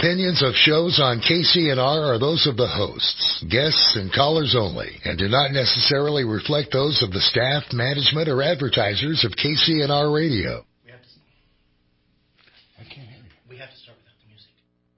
opinions of shows on KCNR are those of the hosts, guests, and callers only, and do not necessarily reflect those of the staff, management, or advertisers of KCNR Radio. I can't hear you. We have to start without the music.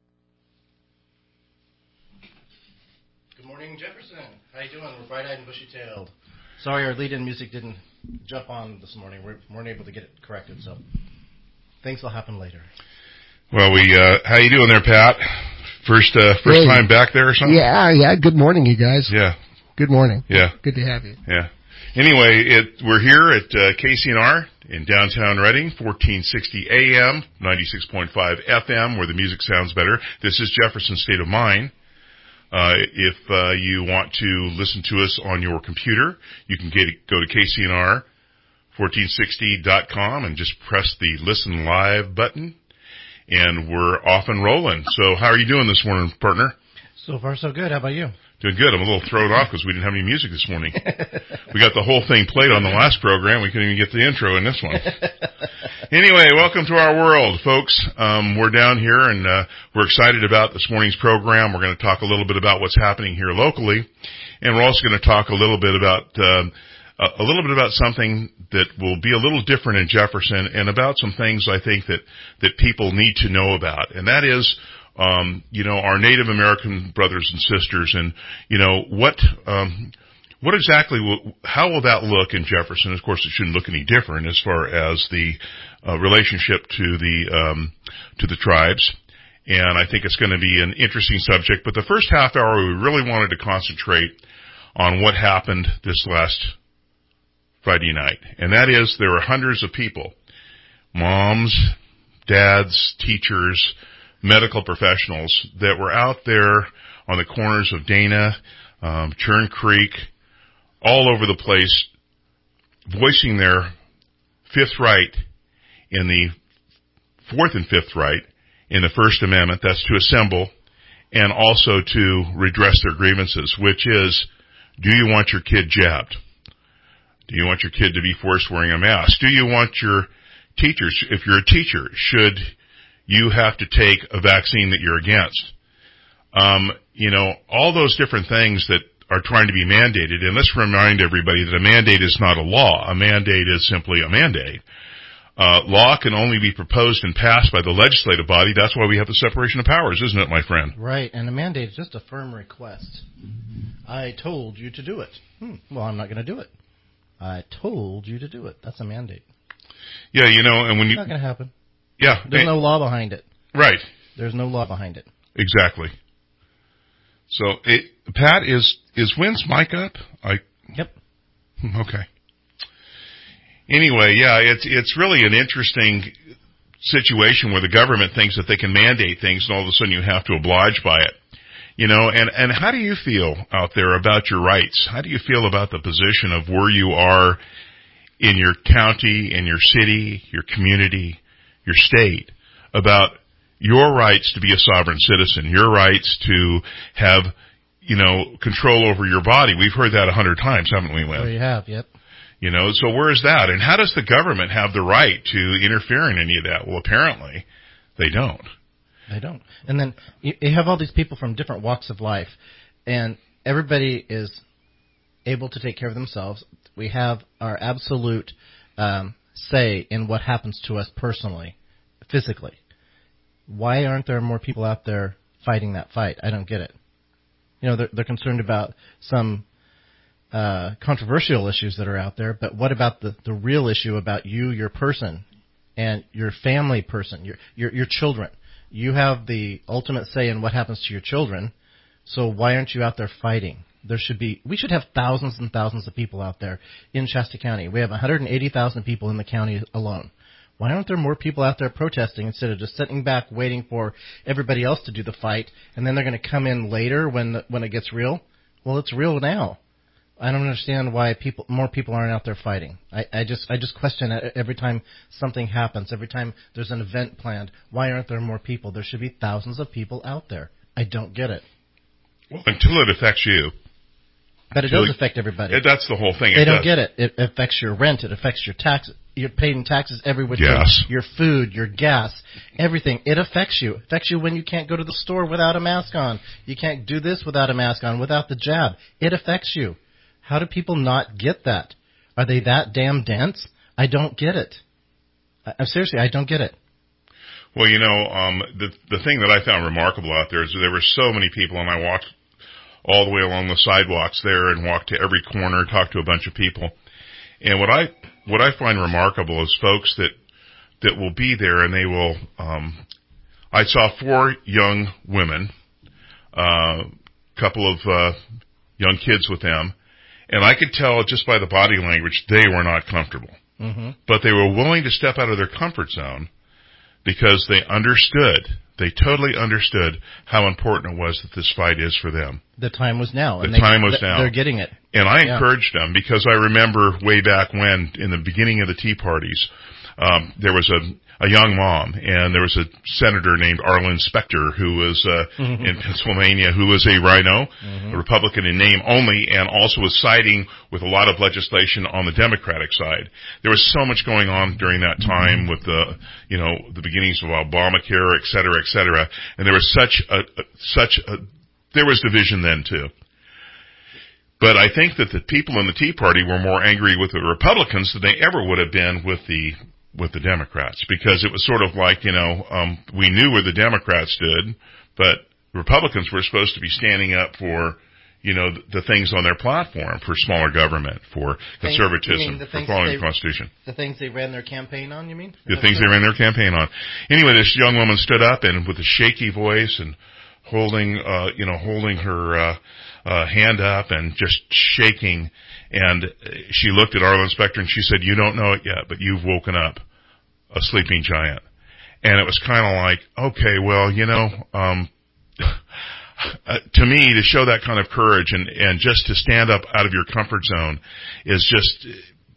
Good morning, Jefferson. How you doing? We're bright-eyed and bushy-tailed. Sorry our lead-in music didn't jump on this morning. We weren't able to get it corrected, so things will happen later. Well, how you doing there, Pat? First time back there or something? Yeah. Good morning, you guys. Yeah. Good morning. Yeah. Good to have you. Yeah. Anyway, we're here at KCNR in downtown Reading, 1460 AM, 96.5 FM, where the music sounds better. This is Jefferson State of Mind. If you want to listen to us on your computer, you can go to KCNR1460.com and just press the Listen Live button. And we're off and rolling. So how are you doing this morning, partner? So far, so good. How about you? Doing good. I'm a little thrown off because we didn't have any music this morning. We got the whole thing played on the last program. We couldn't even get the intro in this one. Anyway, welcome to our world, folks. We're down here, and we're excited about this morning's program. We're going to talk a little bit about what's happening here locally, and we're also going to talk a little bit about something that will be a little different in Jefferson, and about some things I think that people need to know about. And that is, our Native American brothers and sisters, and, what exactly, how will that look in Jefferson? Of course, it shouldn't look any different as far as the, relationship to the tribes. And I think it's going to be an interesting subject. But the first half hour, we really wanted to concentrate on what happened this last Friday night. And that is, there were hundreds of people, moms, dads, teachers, medical professionals that were out there on the corners of Dana, Churn Creek, all over the place, voicing their fifth right in the fourth and fifth right in the First Amendment. That's to assemble and also to redress their grievances, which is, do you want your kid jabbed? Do you want your kid to be forced wearing a mask? Do you want your teachers, if you're a teacher, should you have to take a vaccine that you're against? All those different things that are trying to be mandated. And let's remind everybody that a mandate is not a law. A mandate is simply a mandate. Law can only be proposed and passed by the legislative body. That's why we have the separation of powers, isn't it, my friend? Right, and a mandate is just a firm request. I told you to do it. Well, I'm not going to do it. I told you to do it. That's a mandate. Yeah, and when it's not going to happen. Yeah. There's no law behind it. Right. There's no law behind it. Exactly. So, Pat, is Wynn's mic up? Yep. Okay. Anyway, yeah, it's really an interesting situation where the government thinks that they can mandate things, and all of a sudden you have to oblige by it. And how do you feel out there about your rights? How do you feel about the position of where you are in your county, in your city, your community, your state, about your rights to be a sovereign citizen, your rights to have, control over your body? We've heard that 100 times, haven't we, Lynn? Oh, you have, yep. So where is that? And how does the government have the right to interfere in any of that? Well, apparently they don't. They don't. And then you have all these people from different walks of life, and everybody is able to take care of themselves. We have our absolute say in what happens to us personally, physically. Why aren't there more people out there fighting that fight? I don't get it. They're concerned about some controversial issues that are out there, but what about the real issue about you, your person, and your family person, your children? You have the ultimate say in what happens to your children, so why aren't you out there fighting? We should have thousands and thousands of people out there in Shasta County. We have 180,000 people in the county alone. Why aren't there more people out there protesting instead of just sitting back waiting for everybody else to do the fight, and then they're going to come in later when it gets real? Well, it's real now. I don't understand why more people aren't out there fighting. I just question it every time something happens, every time there's an event planned. Why aren't there more people? There should be thousands of people out there. I don't get it. Well, until it affects you. But it does affect everybody. That's the whole thing. They don't get it. It affects your rent. It affects your taxes. you're paying taxes every which way. Yes. Your food, your gas, everything. It affects you. It affects you when you can't go to the store without a mask on. You can't do this without a mask on, without the jab. It affects you. How do people not get that? Are they that damn dense? I don't get it. Seriously, I don't get it. Well, the thing that I found remarkable out there is there were so many people, and I walked all the way along the sidewalks there and walked to every corner, talked to a bunch of people. And what I find remarkable is folks that will be there, and they will. I saw 4 young women, couple of young kids with them, and I could tell just by the body language they were not comfortable. Mm-hmm. But they were willing to step out of their comfort zone because they totally understood how important it was that this fight is for them. The time was now. The time was now. They're getting it. And I encouraged them because I remember way back when, in the beginning of the Tea Parties, there was a young mom, and there was a senator named Arlen Specter who was in Pennsylvania, who was a rhino, a Republican in name only, and also was siding with a lot of legislation on the Democratic side. There was so much going on during that time with the beginnings of Obamacare, et cetera, and there was there was division then too. But I think that the people in the Tea Party were more angry with the Republicans than they ever would have been with the Democrats, because it was sort of like, we knew where the Democrats stood, but Republicans were supposed to be standing up for, the things on their platform, for smaller government, for conservatism, for following the Constitution. The things they ran their campaign on, you mean? The things they ran their campaign on. Anyway, this young woman stood up and with a shaky voice and holding her hand up and just shaking. And she looked at Arlen Specter and she said, "You don't know it yet, but you've woken up a sleeping giant." And it was kind of like, okay, well, to me, to show that kind of courage and just to stand up out of your comfort zone is just,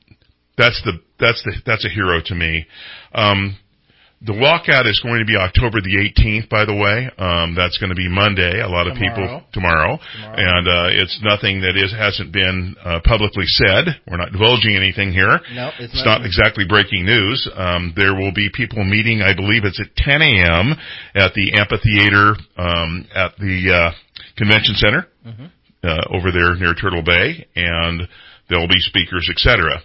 that's a hero to me. The walkout is going to be October the 18th, by the way. That's going to be Monday. A lot of people tomorrow. And it's nothing that hasn't been publicly said. We're not divulging anything here. No, it's not exactly breaking news. There will be people meeting, I believe it's at 10 a.m. at the amphitheater at the convention center over there near Turtle Bay, and there will be speakers, etc.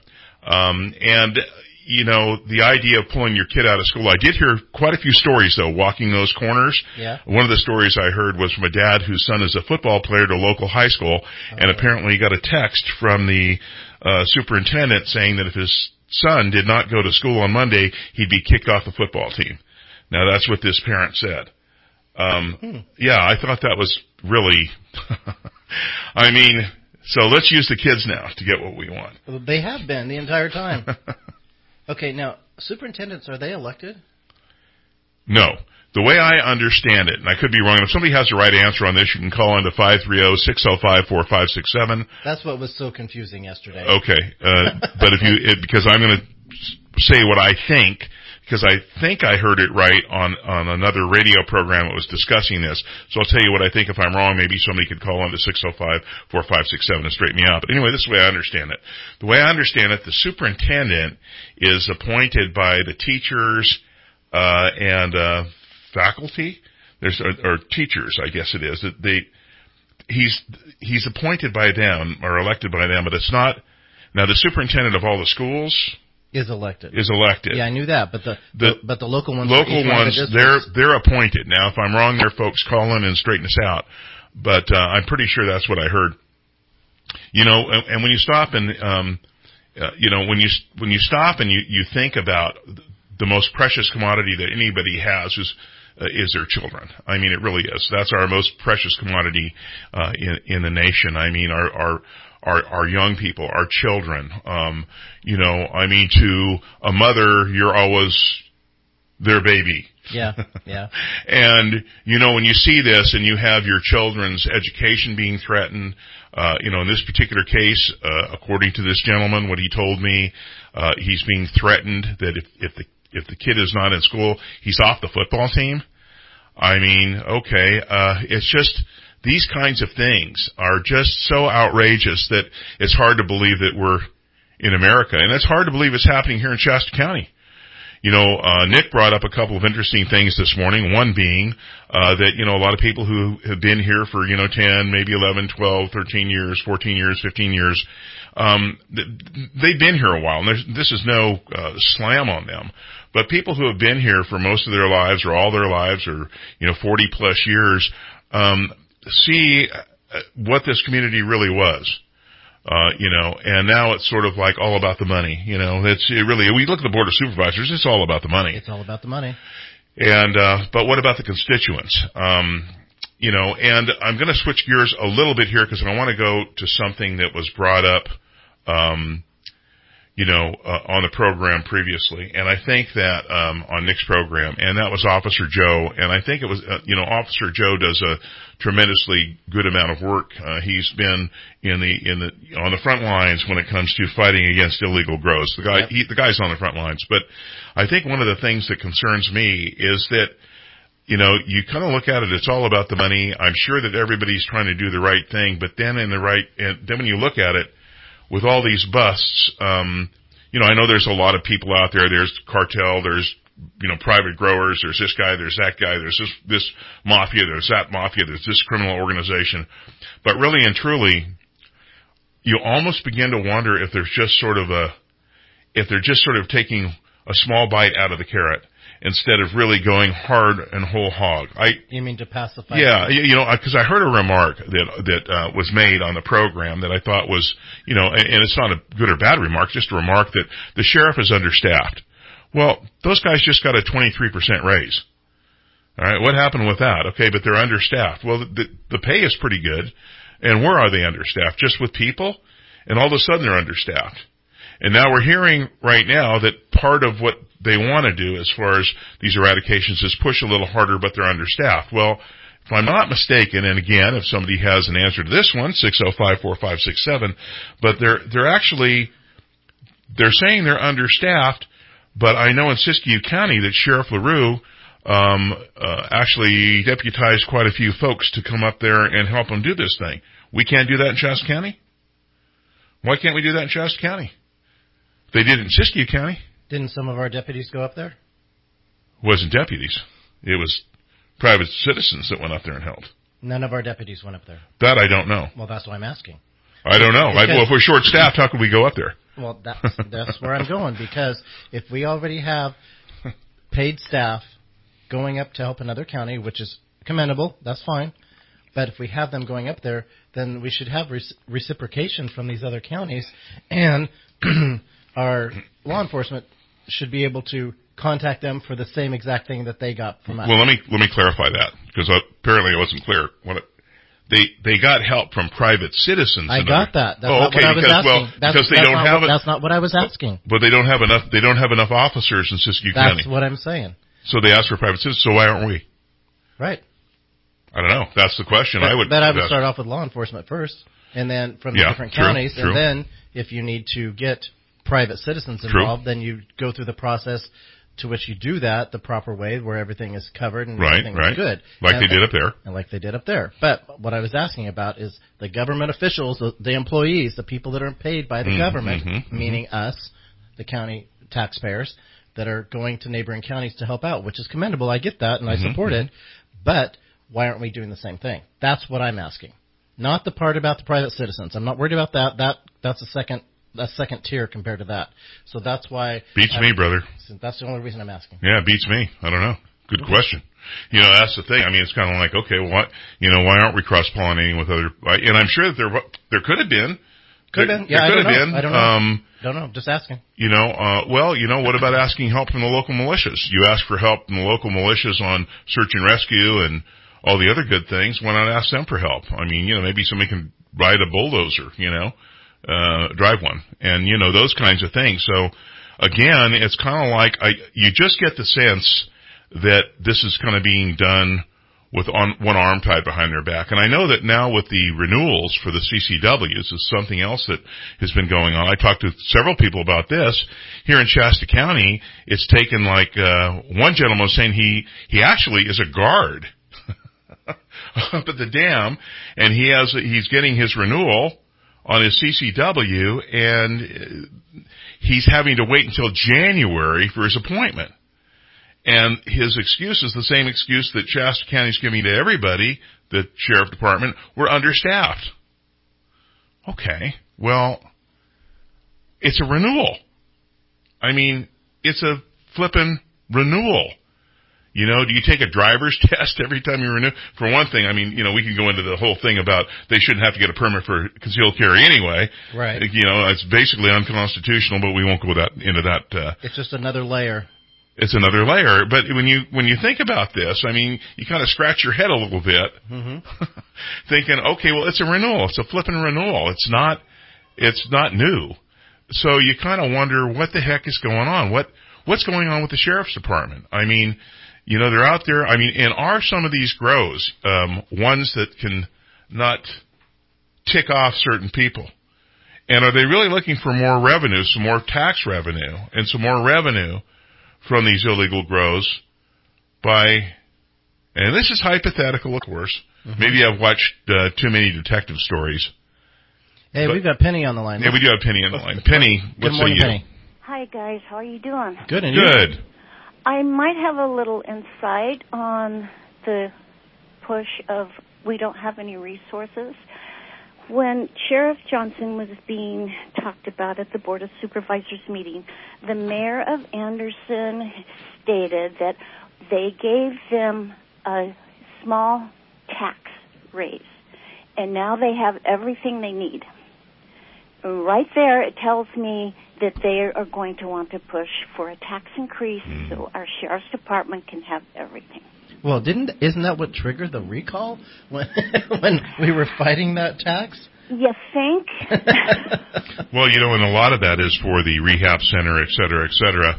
The idea of pulling your kid out of school. I did hear quite a few stories, though, walking those corners. Yeah. One of the stories I heard was from a dad whose son is a football player at a local high school, and apparently he got a text from the superintendent saying that if his son did not go to school on Monday, he'd be kicked off the football team. Now, that's what this parent said. Yeah, I thought that was really... so let's use the kids now to get what we want. Well, they have been the entire time. Okay, now, superintendents, are they elected? No. The way I understand it, and I could be wrong, if somebody has the right answer on this, you can call into 530-605-4567. That's what was so confusing yesterday. Okay. But because I'm going to say what I think, because I think I heard it right on another radio program that was discussing this. So I'll tell you what I think. If I'm wrong, maybe somebody could call into 605-4567 and straighten me out. But anyway, this is the way I understand it. The way I understand it, the superintendent is appointed by the teachers and faculty. Or teachers, I guess it is. He's appointed by them or elected by them, but it's not. Now, the superintendent of all the schools is elected. Yeah, I knew that, but the local ones. They're appointed. Now, if I'm wrong, there, folks, call in and straighten us out. But I'm pretty sure that's what I heard. And when you stop and when you stop and you think about the most precious commodity that anybody has is their children. I mean, it really is. That's our most precious commodity in the nation. I mean, our young people, our children. To a mother, you're always their baby. Yeah. And, when you see this and you have your children's education being threatened, in this particular case, according to this gentleman, what he told me, he's being threatened that if the kid is not in school, he's off the football team. It's just, these kinds of things are just so outrageous that it's hard to believe that we're in America. And it's hard to believe it's happening here in Shasta County. You know, Nick brought up a couple of interesting things this morning. One being, that, you know, a lot of people who have been here for, 10, maybe 11, 12, 13 years, 14 years, 15 years, they've been here a while. And this is no, slam on them. But people who have been here for most of their lives or all their lives or, 40 plus years, see what this community really was. And now it's sort of like all about the money. We look at the Board of Supervisors, it's all about the money. It's all about the money. And, but what about the constituents? And I'm going to switch gears a little bit here because I want to go to something that was brought up, on the program previously. And I think that, on Nick's program, and that was Officer Joe. And I think it was, Officer Joe does a tremendously good amount of work. He's been on the front lines when it comes to fighting against illegal growth. The guy's on the front lines. But I think one of the things that concerns me is that, you kind of look at it, it's all about the money. I'm sure that everybody's trying to do the right thing, but then and then when you look at it, with all these busts, I know there's a lot of people out there. There's cartel, there's, private growers, there's this guy, there's that guy, there's this mafia, there's that mafia, there's this criminal organization. But really and truly, you almost begin to wonder if they're just sort of taking a small bite out of the carrot instead of really going hard and whole hog. You mean to pacify? Yeah, because I heard a remark that was made on the program that I thought was, and it's not a good or bad remark, just a remark that the sheriff is understaffed. Well, those guys just got a 23% raise. All right, what happened with that? Okay, but they're understaffed. Well, the pay is pretty good, and where are they understaffed? Just with people, and all of a sudden they're understaffed. And now we're hearing right now that part of what they want to do as far as these eradications is push a little harder, but they're understaffed. Well, if I'm not mistaken, and again, if somebody has an answer to this one, 605-4567, but they're saying they're understaffed, but I know in Siskiyou County that Sheriff LaRue actually deputized quite a few folks to come up there and help them do this thing. We can't do that in Shasta County? Why can't we do that in Shasta County? They did it in Siskiyou County. Didn't some of our deputies go up there? It wasn't deputies. It was private citizens that went up there and helped. None of our deputies went up there. That I don't know. Well, that's what I'm asking. I don't know. Well, if we're short-staffed, how could we go up there? Well, that's where I'm going, because if we already have paid staff going up to help another county, which is commendable, that's fine. But if we have them going up there, then we should have reciprocation from these other counties, and our law enforcement should be able to contact them for the same exact thing that they got from us. Well, let me clarify that, because apparently I wasn't clear. They got help from private citizens. I got that. That's not what I was asking. That's not what I was asking. But they don't have enough officers in Siskiyou County. That's what I'm saying. So they asked for private citizens. So why aren't we? Right. I don't know. That's the question. I would start off with law enforcement first, and then from the different counties, and then if you need to get private citizens involved, then you go through the process to which you do that the proper way, where everything is covered and everything is good. Like they did up there. And like they did up there. But what I was asking about is the government officials, the employees, the people that are paid by the government, meaning us, the county taxpayers, that are going to neighboring counties to help out, which is commendable. I get that, and I support it. But why aren't we doing the same thing? That's what I'm asking. Not the part about the private citizens. I'm not worried about that. That's a second tier compared to that. So that's why... Beats me, brother. That's the only reason I'm asking. Yeah, beats me. I don't know. Good question. That's the thing. I mean, it's kind of like, okay, why aren't we cross-pollinating with other... And I'm sure that there could have been. Could have been. Yeah, I don't know. Don't know. Just asking. What about asking help from the local militias? You ask for help from the local militias on search and rescue and all the other good things. Why not ask them for help? I mean, maybe somebody can ride a bulldozer, drive one, and those kinds of things. So again, it's kind of like you just get the sense that this is kind of being done with one arm tied behind their back. And I know that now with the renewals for the CCWs is something else that has been going on. I talked to several people about this here in Shasta County. It's taken one gentleman was saying he actually is a guard up at the dam, and he's getting his renewal on his CCW, and he's having to wait until January for his appointment. And his excuse is the same excuse that Shasta County's giving to everybody, the sheriff department, we're understaffed. Okay, well, it's a renewal. I mean, it's a flippin' renewal. You know, do you take a driver's test every time you renew? For one thing, I mean, you know, we can go into the whole thing about they shouldn't have to get a permit for concealed carry anyway. Right. You know, it's basically unconstitutional, but we won't go into that. It's just another layer. It's another layer. But when you think about this, I mean, you kind of scratch your head a little bit, thinking, okay, well, it's a renewal. It's a flipping renewal. It's not new. So you kind of wonder what the heck is going on. What's going on with the sheriff's department? I mean, you know, they're out there. I mean, and are some of these grows ones that can not tick off certain people? And are they really looking for more revenue, some more tax revenue, and some more revenue from these illegal grows by, and this is hypothetical, of course. Maybe I've watched too many detective stories. Hey, we've got Penny on the line. Yeah, we do have Penny on the line. Penny, what say you? Penny. Hi, guys. How are you doing? Good, and you? Good. I might have a little insight on the push of we don't have any resources. When Sheriff Johnson was being talked about at the Board of Supervisors meeting, the mayor of Anderson stated that they gave them a small tax raise, and now they have everything they need. Right there, it tells me that they are going to want to push for a tax increase so our sheriff's department can have everything. Well, isn't that what triggered the recall when we were fighting that tax? You think? Well, you know, and a lot of that is for the rehab center, et cetera, et cetera.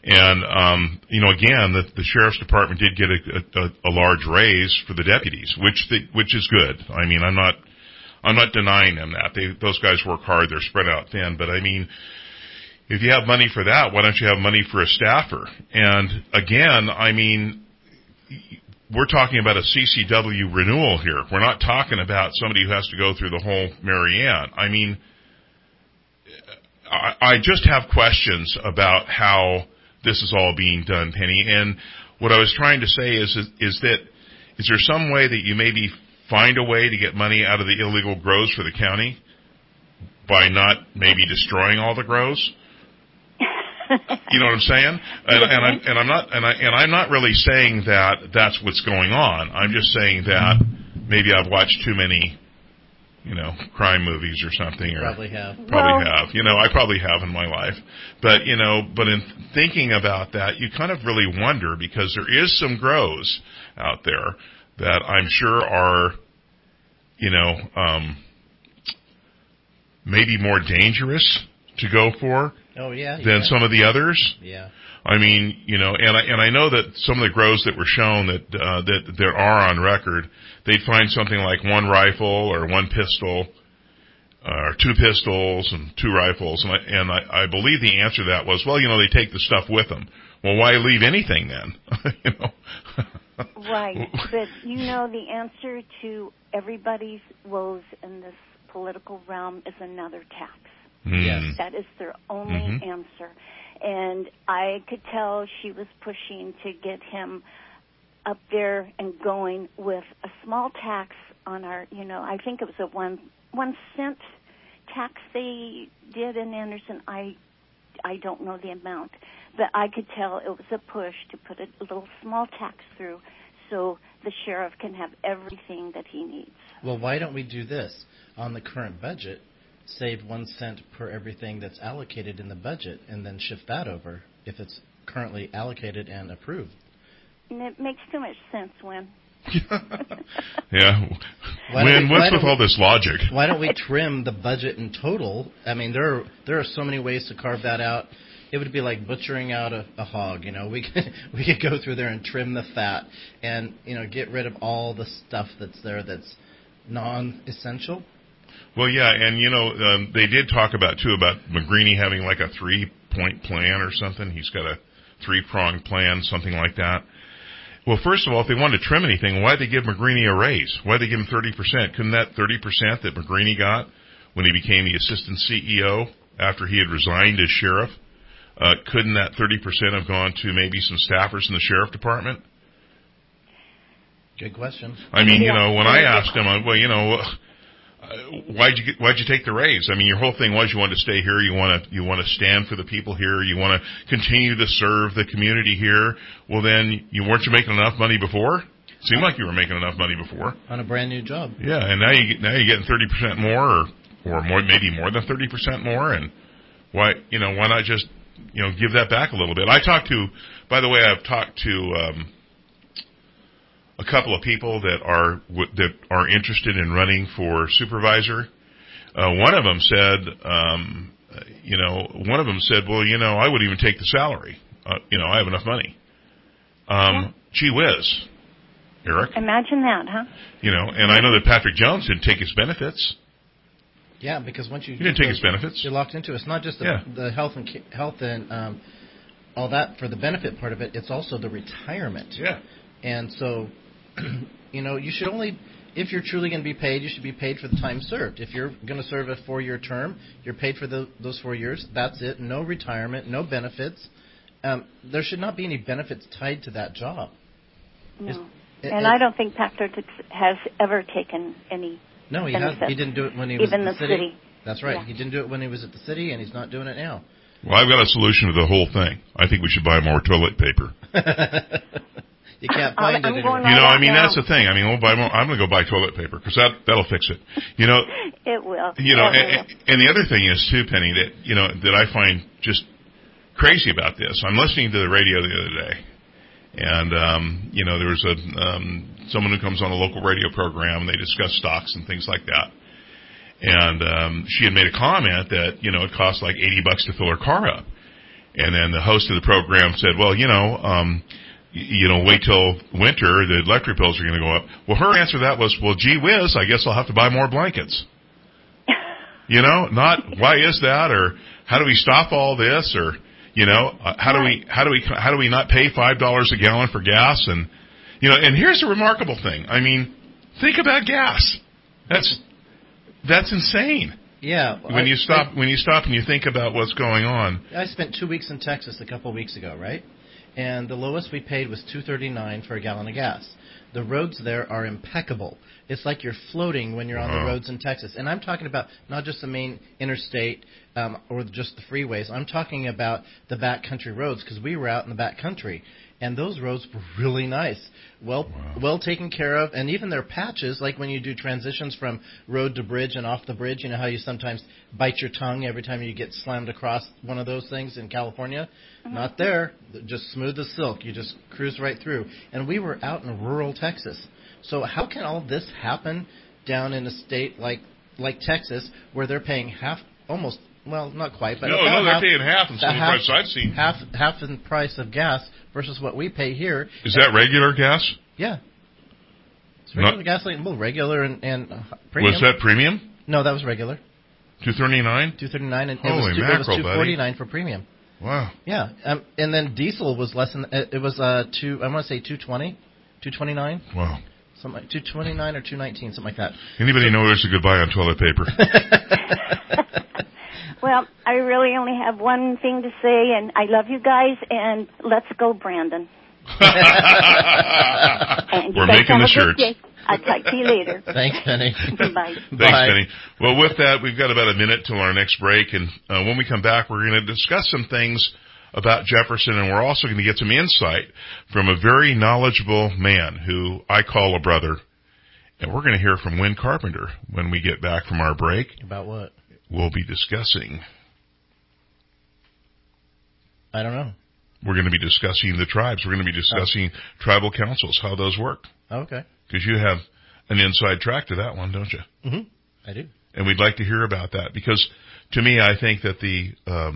And, you know, again, the sheriff's department did get a large raise for the deputies, which is good. I mean, I'm not denying them that. Those guys work hard. They're spread out thin. But, I mean, if you have money for that, why don't you have money for a staffer? And, again, I mean, we're talking about a CCW renewal here. We're not talking about somebody who has to go through the whole Marianne. I mean, I just have questions about how this is all being done, Penny. And what I was trying to say is there some way that you maybe find a way to get money out of the illegal grows for the county by not maybe destroying all the grows? You know what I'm saying? And I'm not really saying that that's what's going on. I'm just saying that maybe I've watched too many, you know, crime movies or something. Probably have. You know, I probably have in my life. But, you know, but in thinking about that, you kind of really wonder, because there is some grows out there that I'm sure are, you know, maybe more dangerous to go for. Oh, yeah. Than some of the others. Yeah. I mean, you know, and I know that some of the grows that were shown that there are on record, they'd find something like one rifle or one pistol, or two pistols and two rifles, and I believe the answer to that was, well, you know, they take the stuff with them. Well, why leave anything then? You know. Right, but you know, the answer to everybody's woes in this political realm is another tax. Yes. That is their only answer. And I could tell she was pushing to get him up there and going with a small tax on our, you know, I think it was a one cent tax they did in Anderson. I don't know the amount, but I could tell it was a push to put a little small tax through so the sheriff can have everything that he needs. Well, why don't we do this on the current budget? Save 1 cent per everything that's allocated in the budget, and then shift that over if it's currently allocated and approved. And it makes too much sense, Win. Yeah. Win, what's with all this logic? Why don't we trim the budget in total? I mean, there are so many ways to carve that out. It would be like butchering out a hog. You know, we could go through there and trim the fat, and you know, get rid of all the stuff that's there that's non-essential. Well, yeah, and, you know, they did talk about McGreeny having like a 3-point plan or something. He's got a 3-pronged plan, something like that. Well, first of all, if they wanted to trim anything, why'd they give McGreeny a raise? Why'd they give him 30%? Couldn't that 30% that McGreeny got, when he became the assistant CEO after he had resigned as sheriff? Couldn't that 30% have gone to maybe some staffers in the sheriff department? Good question. I mean, when I asked him, well, why'd you take the raise? I mean, your whole thing was you wanted to stay here, you want to stand for the people here, you want to continue to serve the community here. Well, then weren't you making enough money before? Seemed like you were making enough money before on a brand new job. Yeah, and now you're getting 30% more, or more, maybe more than 30% more. And why not just give that back a little bit? I've talked to a couple of people that are interested in running for supervisor. One of them said, well, I would even take the salary. I have enough money. Gee whiz, Eric. Imagine that, huh? And I know that Patrick Jones didn't take his benefits. Yeah, because once he didn't take his benefits. You're locked into it. It's not just the health and all that for the benefit part of it. It's also the retirement. Yeah. And so, you should only, if you're truly going to be paid, you should be paid for the time served. If you're going to serve a 4-year term, you're paid for those 4 years. That's it. No retirement, no benefits. There should not be any benefits tied to that job. No. I don't think Patrick has ever taken any. No, he benefits. He didn't do it when he was even at the city. city. That's right. Yeah. He didn't do it when he was at the city, and he's not doing it now. Well, I've got a solution to the whole thing. I think we should buy more toilet paper. You can't find it anywhere. That's the thing. We'll buy more. I'm going to go buy toilet paper because that'll fix it. It will. And the other thing is too, Penny, that I find just crazy about this. I'm listening to the radio the other day, and there was someone who comes on a local radio program, and they discuss stocks and things like that. And she had made a comment that it costs like $80 to fill her car up, and then the host of the program said, well, wait till winter, the electric bills are going to go up. Well, her answer to that was, well, gee whiz, I guess I'll have to buy more blankets. Not why is that, or how do we stop all this, or how do we not pay $5 a gallon for gas? And and here's a remarkable thing. Think about gas. That's insane. Yeah. When you stop and you think about what's going on. I spent 2 weeks in Texas a couple of weeks ago, right? And the lowest we paid was $2.39 for a gallon of gas. The roads there are impeccable. It's like you're floating when you're on the roads in Texas. And I'm talking about not just the main interstate or just the freeways. I'm talking about the backcountry roads because we were out in the backcountry. And those roads were really nice, well taken care of. And even their patches, like when you do transitions from road to bridge and off the bridge, how you sometimes bite your tongue every time you get slammed across one of those things in California. Mm-hmm. Not there. Just smooth as silk. You just cruise right through. And we were out in rural Texas. So how can all this happen down in a state like Texas where they're paying almost, well, not quite, but they're paying half in some of the prices I've seen. Half in price of gas versus what we pay here. Is that regular gas? Yeah. It's regular gasoline, well, regular and premium. Was that premium? No, that was regular. $2.39? $2.39, and Holy it was $2.49 for premium. Wow. Yeah, and then diesel was less than it was I want to say $2.20, $2.29. Wow. Something like $2.29 or $2.19, something like that. Anybody know there's a good buy on toilet paper? Well, I really only have one thing to say, and I love you guys, and let's go, Brandon. We're making the shirts. I'll talk to you later. Thanks, Penny. Bye. Thanks, Penny. Well, with that, we've got about a minute till our next break, and when we come back, we're going to discuss some things about Jefferson, and we're also going to get some insight from a very knowledgeable man who I call a brother, and we're going to hear from Win Carpenter when we get back from our break. About what? We'll be discussing. I don't know. We're going to be discussing the tribes. We're going to be discussing tribal councils, how those work. Okay. Because you have an inside track to that one, don't you? Mm-hmm. I do. And we'd like to hear about that because, to me, I think that the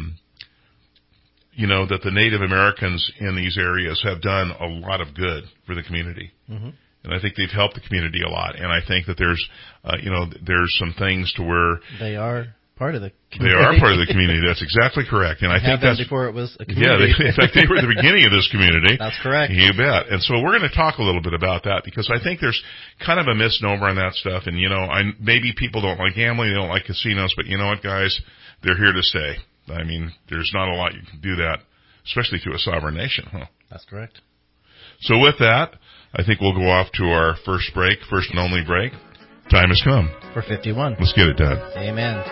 Native Americans in these areas have done a lot of good for the community. Mm-hmm. And I think they've helped the community a lot. And I think that there's some things to where they are part of the They community. are part of the community. That's exactly correct. And I think that's before it was a community. Yeah, in fact, they were the beginning of this community. That's correct. You bet. And so we're going to talk a little bit about that because I think there's kind of a misnomer on that stuff. And, maybe people don't like gambling, they don't like casinos, but you know what, guys? They're here to stay. I mean, there's not a lot you can do that, especially to a sovereign nation, huh? That's correct. So with that, I think we'll go off to our first and only break. Time has come. For 51. Let's get it done. Amen.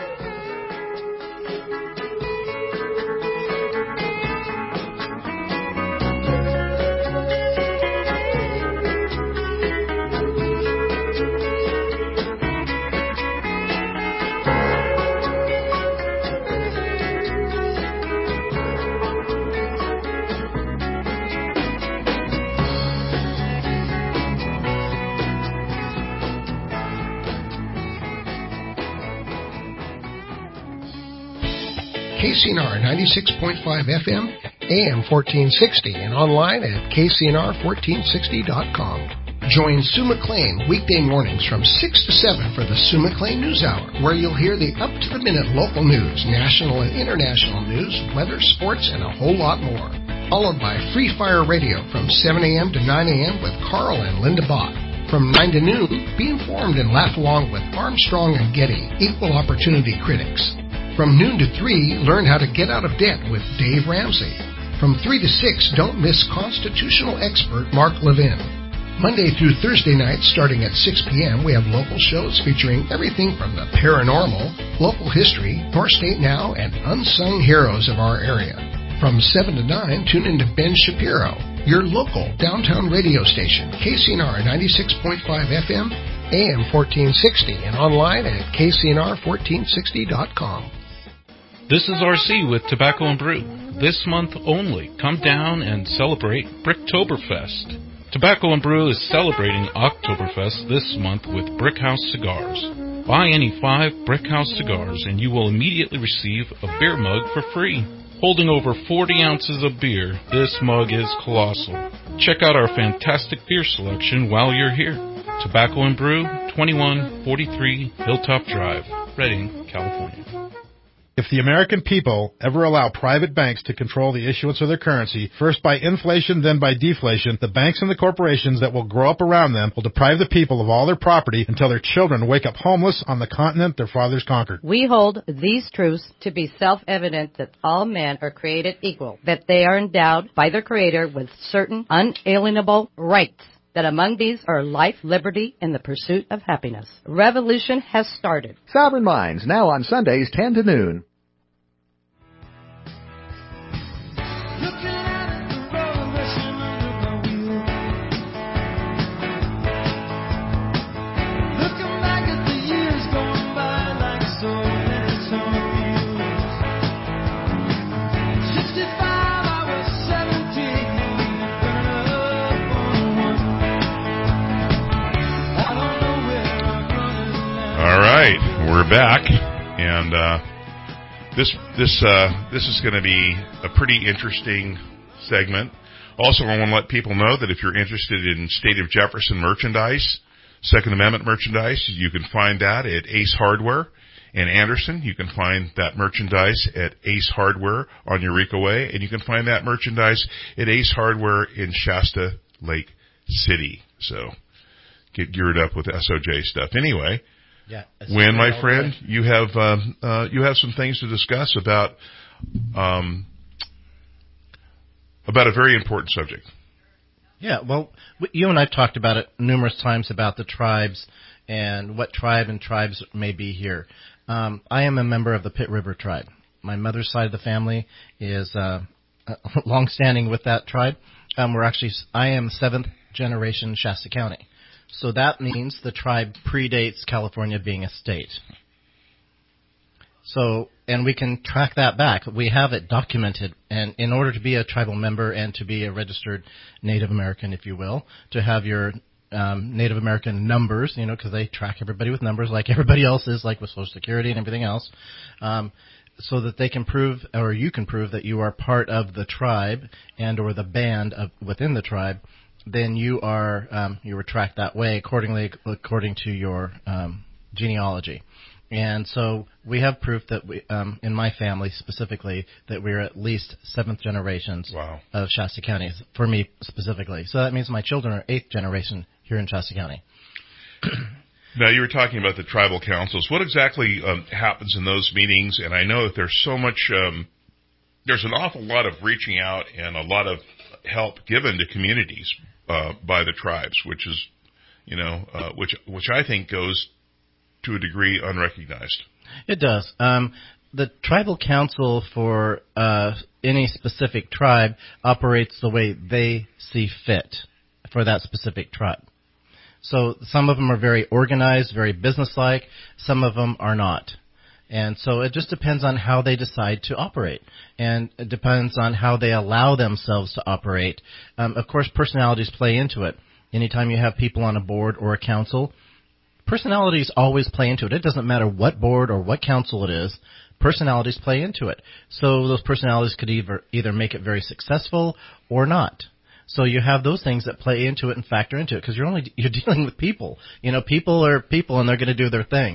KCNR 96.5 FM, AM 1460, and online at kcnr1460.com. Join Sue McLean weekday mornings from 6 to 7 for the Sue McLean News Hour, where you'll hear the up-to-the-minute local news, national and international news, weather, sports, and a whole lot more. Followed by Free Fire Radio from 7 a.m. to 9 a.m. with Carl and Linda Bach. From 9 to noon, be informed and laugh along with Armstrong and Getty, equal opportunity critics. From noon to 3, learn how to get out of debt with Dave Ramsey. From 3 to 6, don't miss constitutional expert Mark Levin. Monday through Thursday nights, starting at 6 p.m., we have local shows featuring everything from the paranormal, local history, North State Now, and unsung heroes of our area. From 7 to 9, tune in to Ben Shapiro, your local downtown radio station, KCNR 96.5 FM, AM 1460, and online at kcnr1460.com. This is RC with Tobacco and Brew. This month only, come down and celebrate Bricktoberfest. Tobacco and Brew is celebrating Oktoberfest this month with Brickhouse Cigars. Buy any 5 Brickhouse cigars and you will immediately receive a beer mug for free. Holding over 40 ounces of beer, this mug is colossal. Check out our fantastic beer selection while you're here. Tobacco and Brew, 2143 Hilltop Drive, Redding, California. If the American people ever allow private banks to control the issuance of their currency, first by inflation, then by deflation, the banks and the corporations that will grow up around them will deprive the people of all their property until their children wake up homeless on the continent their fathers conquered. We hold these truths to be self-evident that all men are created equal, that they are endowed by their Creator with certain unalienable rights, that among these are life, liberty, and the pursuit of happiness. Revolution has started. Sovereign Minds, now on Sundays 10 to noon. We're back, and this is going to be a pretty interesting segment. Also, I want to let people know that if you're interested in State of Jefferson merchandise, Second Amendment merchandise, you can find that at Ace Hardware in Anderson. You can find that merchandise at Ace Hardware on Eureka Way, and you can find that merchandise at Ace Hardware in Shasta Lake City. So get geared up with SOJ stuff. Anyway. Yeah, Win, my friend, you have some things to discuss about a very important subject. Yeah, well, you and I talked about it numerous times about the tribes and what tribe and tribes may be here. I am a member of the Pitt River tribe. My mother's side of the family is long-standing with that tribe. I am 7th generation Shasta County. So that means the tribe predates California being a state. So, and we can track that back. We have it documented. And in order to be a tribal member and to be a registered Native American, if you will, to have your Native American numbers, because they track everybody with numbers like everybody else is, like with Social Security and everything else, so that they can prove, or you can prove, that you are part of the tribe and or the band within the tribe. Then you were tracked that way according to your genealogy. And so we have proof that we, in my family specifically, that we're at least 7th generations of Shasta County, for me specifically. So that means my children are 8th generation here in Shasta County. Now, you were talking about the tribal councils. What exactly happens in those meetings? And I know that there's so much, there's an awful lot of reaching out and a lot of help given to communities by the tribes, which is, which I think goes to a degree unrecognized. It does. The tribal council for any specific tribe operates the way they see fit for that specific tribe. So some of them are very organized, very businesslike. Some of them are not. And so it just depends on how they decide to operate. And it depends on how they allow themselves to operate. Of course, personalities play into it. Anytime you have people on a board or a council, personalities always play into it. It doesn't matter what board or what council it is. Personalities play into it. So those personalities could either make it very successful or not. So you have those things that play into it and factor into it because you're dealing with people. People are people and they're going to do their thing.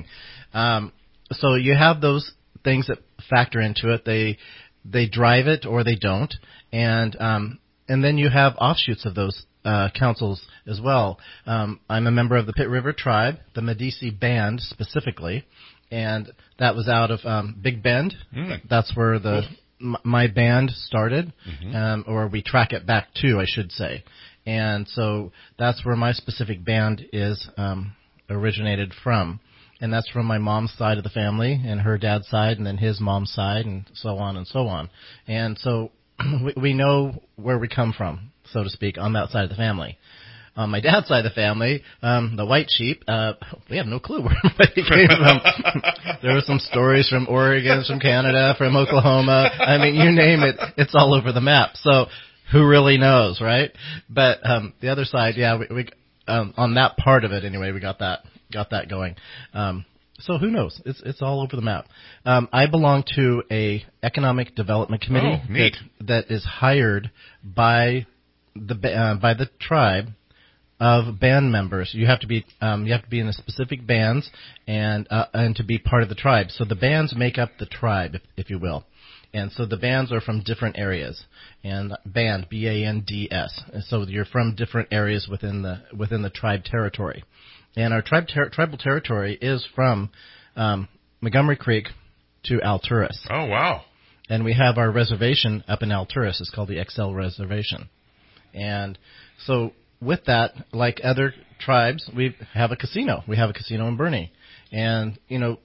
So you have those things that factor into it. They drive it or they don't. And then you have offshoots of those councils as well. I'm a member of the Pitt River Tribe, the Medici Band specifically, and that was out of Big Bend. That's where my band started, or we track it back to, I should say. And so that's where my specific band is originated from. And that's from my mom's side of the family and her dad's side and then his mom's side and so on and so on. And so we know where we come from, so to speak, on that side of the family. On my dad's side of the family, the white sheep, we have no clue where everybody came from. There were some stories from Oregon, from Canada, from Oklahoma. I mean, you name it, it's all over the map. So who really knows, right? But the other side, yeah, we on that part of it anyway, we got that going. So who knows? It's all over the map. I belong to a economic development committee that is hired by the tribe of band members. You have to be in the specific bands and to be part of the tribe. So the bands make up the tribe, if you will. And so the bands are from different areas. And band, B-A-N-D-S. And so you're from different areas within the tribe territory. And our tribal territory is from Montgomery Creek to Alturas. Oh, wow. And we have our reservation up in Alturas. It's called the XL Reservation. And so with that, like other tribes, we have a casino. We have a casino in Boerne. And,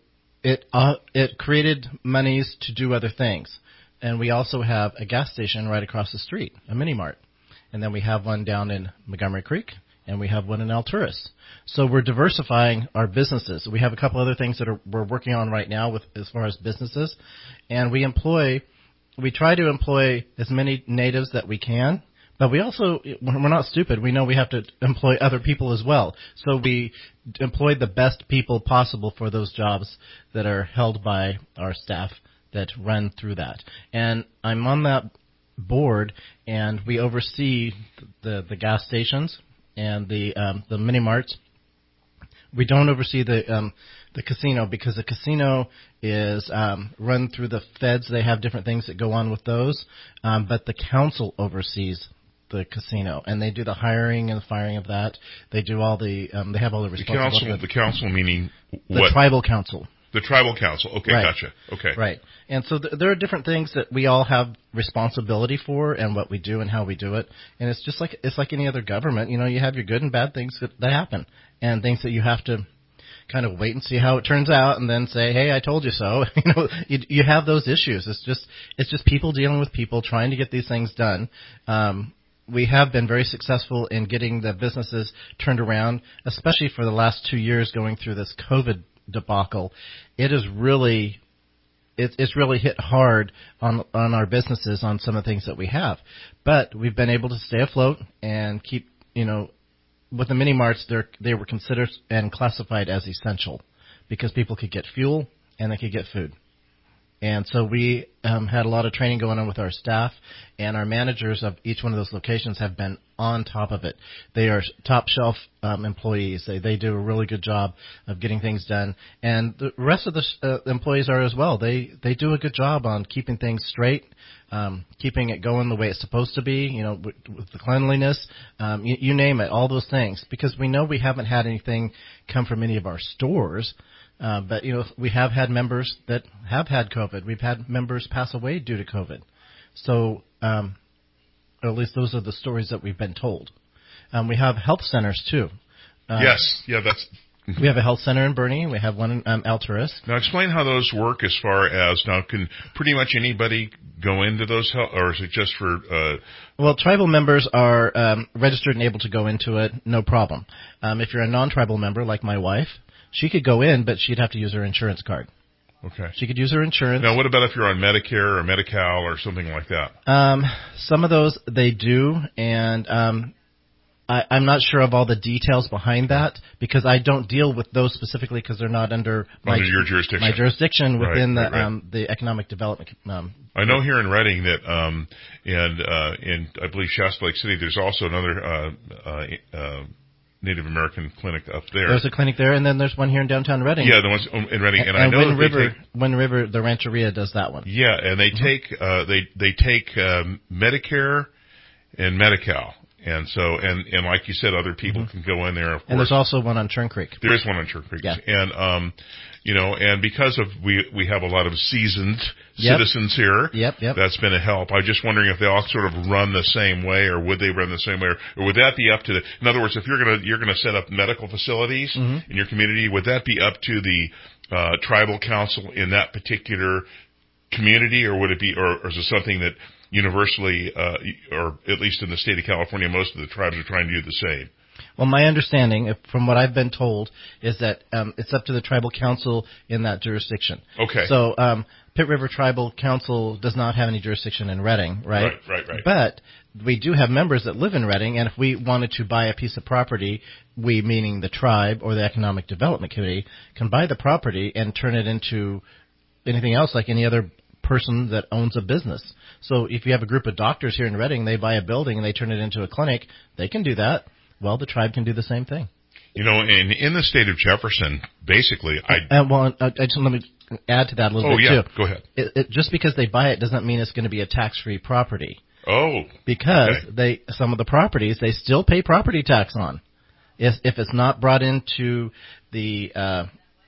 it created monies to do other things. And we also have a gas station right across the street, a mini mart. And then we have one down in Montgomery Creek, and we have one in Alturas. So we're diversifying our businesses. We have a couple other things that we're working on right now as far as businesses. And we try to employ as many natives that we can. But we're not stupid. We know we have to employ other people as well. So we employ the best people possible for those jobs that are held by our staff that run through that. And I'm on that board, and we oversee the gas stations and the mini marts. We don't oversee the casino because the casino is run through the feds. They have different things that go on with those, but the council oversees the casino, and they do the hiring and the firing of that. They do all the they have all the responsibility. The council meaning what? The tribal council. The tribal council. Okay, right. Gotcha. Okay. Right. And so there are different things that we all have responsibility for and what we do and how we do it. And it's just like any other government. You have your good and bad things that happen and things that you have to kind of wait and see how it turns out and then say, hey, I told you so. You have those issues. It's just people dealing with people trying to get these things done. We have been very successful in getting the businesses turned around, especially for the last 2 years going through this COVID debacle. It's really hit hard on our businesses on some of the things that we have. But we've been able to stay afloat and keep, with the mini marts, they were considered and classified as essential because people could get fuel and they could get food. And so we had a lot of training going on with our staff, and our managers of each one of those locations have been on top of it. They are top shelf employees. They do a really good job of getting things done, and the rest of the employees are as well. They do a good job on keeping things straight, keeping it going the way it's supposed to be, with the cleanliness, you name it, all those things. Because we know we haven't had anything come from any of our stores, but we have had members that have had COVID. We've had members pass away due to COVID. So, or at least those are the stories that we've been told. We have health centers too. Yes, yeah, that's. We have a health center in Bernie. We have one in Alturas. Now, explain how those work as far as, now, can pretty much anybody go into those health, or is it just for... Well, tribal members are registered and able to go into it, no problem. If you're a non-tribal member, like my wife, she could go in, but she'd have to use her insurance card. Okay. She could use her insurance. Now, what about if you're on Medicare or Medi-Cal or something like that? Some of those they do, and I'm not sure of all the details behind that because I don't deal with those specifically because they're not under your jurisdiction. My jurisdiction within the economic development. I know here in Redding that, in I believe Shasta Lake City, there's also another Native American clinic up there. There's a clinic there, and then there's one here in downtown Redding. Yeah, the ones in Redding, and I know Wind River, the Rancheria does that one. Yeah, and they take they take Medicare and Medi-Cal. And so, and like you said, other people can go in there, of course. And there's also one on Churn Creek. There is one on Churn Creek. Yeah. And, and because of, we have a lot of seasoned citizens here. Yep. That's been a help. I'm just wondering if they all sort of run the same way, or would they run the same way, or would that be up to in other words, if you're gonna set up medical facilities in your community, would that be up to the, tribal council in that particular community, or would it be, or is it something that, universally, or at least in the state of California, most of the tribes are trying to do the same? Well, my understanding, from what I've been told, is that it's up to the tribal council in that jurisdiction. Okay. So Pitt River Tribal Council does not have any jurisdiction in Redding, right? Right. But we do have members that live in Redding, and if we wanted to buy a piece of property, we, meaning the tribe or the Economic Development Committee, can buy the property and turn it into anything else like any other person that owns a business. So if you have a group of doctors here in Redding, they buy a building and they turn it into a clinic, they can do that. Well, the tribe can do the same thing. In the state of Jefferson, basically, let me add to that a little bit, too. Go ahead. Just because they buy it doesn't mean it's going to be a tax-free property. Oh. Because some of the properties, they still pay property tax on. If it's not brought into the...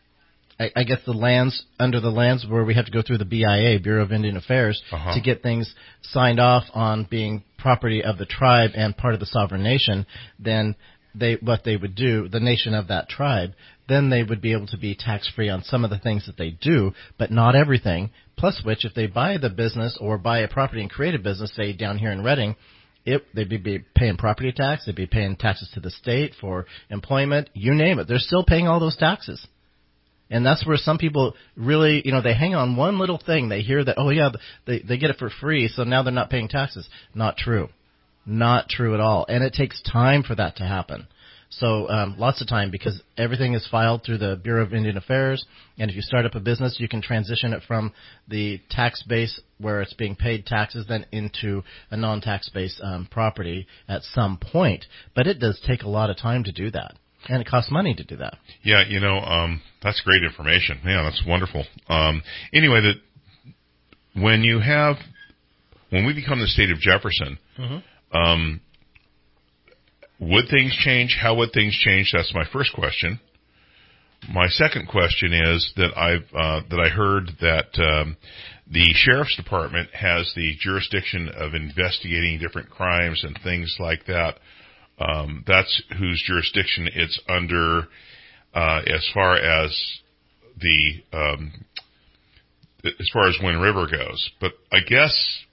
I guess under the lands where we have to go through the BIA, Bureau of Indian Affairs, to get things signed off on being property of the tribe and part of the sovereign nation, then what they would do, the nation of that tribe, then they would be able to be tax-free on some of the things that they do, but not everything, plus which if they buy the business or buy a property and create a business, say down here in Redding, they'd be paying property tax, they'd be paying taxes to the state for employment, you name it. They're still paying all those taxes. And that's where some people really, they hang on one little thing. They hear that, they get it for free, so now they're not paying taxes. Not true. Not true at all. And it takes time for that to happen. So lots of time, because everything is filed through the Bureau of Indian Affairs. And if you start up a business, you can transition it from the tax base where it's being paid taxes then into a non-tax base property at some point. But it does take a lot of time to do that. And it costs money to do that. Yeah, that's great information. Yeah, that's wonderful. Anyway, when we become the state of Jefferson, would things change? How would things change? That's my first question. My second question is that I heard that the sheriff's department has the jurisdiction of investigating different crimes and things like that. That's whose jurisdiction it's under, as far as Wind River goes. But I guess